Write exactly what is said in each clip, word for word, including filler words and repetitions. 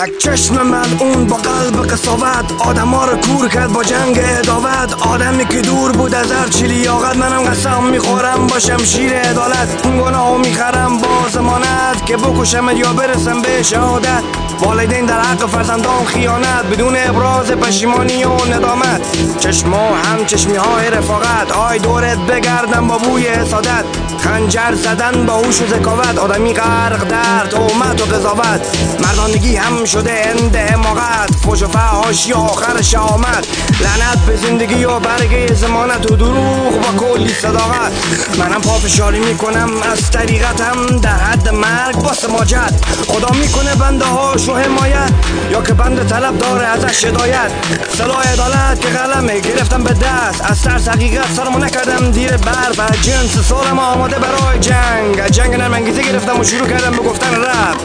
یک چشم ملعون با قلب قساوت آدم ها رو کور کرد با جنگ عداوت. آدمی که دور بود از هر چی لیاقت، منم قسم میخورم با شمشیر عدالت. اون گناهو میخرم با ضمانت که بکشم یا برسم به شهادت. والدین در حق فرزندان خیانت بدون ابراز پشیمانی و ندامت. چشما هم چشمی های رفاقت، آی دورت بگردم با بوی حسادت. خنجر زدن با هوش و ذکاوت، آدمی غرق در تهمت و قضاوت. مردانگی هم شده اند حماقت، فحش و فحاشی آخر شهامت. لعنت به زندگی و برگ ضمانت و دروغ با کلی صداقت. منم پافشاری میکنم از طریقتم در حد مرگ با سماجت. خدا میکنه بنده هاشو حمایت یا که بنده طلب داره ازش هدایت. سلاح عدالت که قلمه گرفتم به دست، از ترس حقیقت سرمو نکردم دیر برف. از جنس سالم آماده برای جنگ، از جنگ نرم انگیزه گرفتم و شروع کردم به گفتن رپ.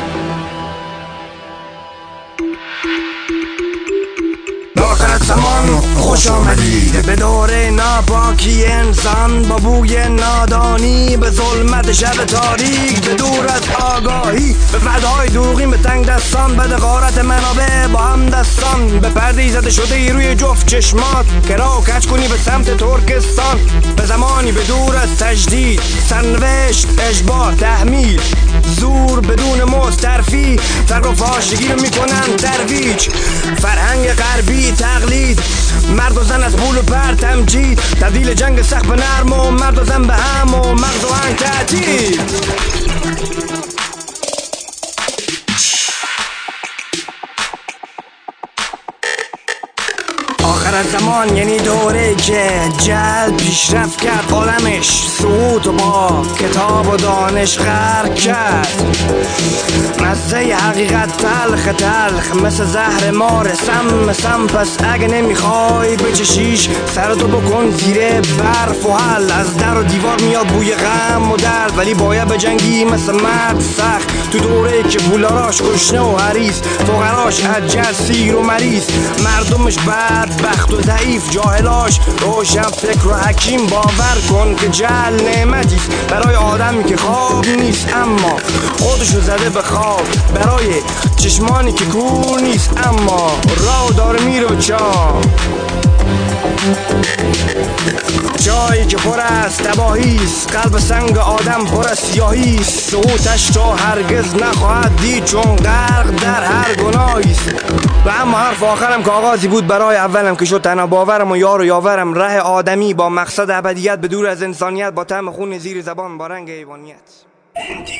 آخر زمان خوش آمدید به دوره ناپاکی انسان، با بوی نادانی به ظلمت شب تاریک، به دور از آگاهی به فردهای دروغین، به تنگ دستان به غارت منابع با هم دستان. به پرده زده شده ای روی جفت چشمات که راه کج کنی به سمت ترکستان. به زمانی به دور از تجدید، سرنوشت، اجبار، تحمیل، زور بدون مسترفی، فقر و فاشگی رو میکنن ترویج. فرهنگ غربی تقلید، مرد و زن از بول و پر تمجید، تبدیل جنگ سخت به نرم و مرد و زن به هم و مغز و هنگ تعطیل. آخر از زمان یعنی دوره که جهل پیشرفت کرد، عالمش سقوط و با کتاب و دانش غرق کرد. مزه حقیقت تلخ تلخ مثل زهر مار، سم سم. پس اگه نمیخوای بچشیش سرتو بکن زیر برف و حل. از در و دیوار میاد بوی غم و درد، ولی باید بجنگی مثل مرد سخت. تو دوره که پولاراش گشنه و حریص، فقراش عجل سیر و مریض، مردمش بد بخت و ضعیف، جاهلاش روشن فکر و حکیم. باور کن که جهل نعمتیست برای آدمی که خواب نیست اما خودشو زده به خواب، برای چشمانی که کور نیست اما راه داره میره و چا جایی که پر از تباهیست. قلب سنگ آدم پر از سیاهیست، سقوطش تو هرگز نخواهد دید چون غرق در هر گناهیست. و اما حرف آخرم که آغازی بود برای اولم که شد تنها باورم و یار و یاورم. ره آدمی با مقصد ابدیت به دور از انسانیت، با طعم خون زیر زبان با رنگ حیوانیت.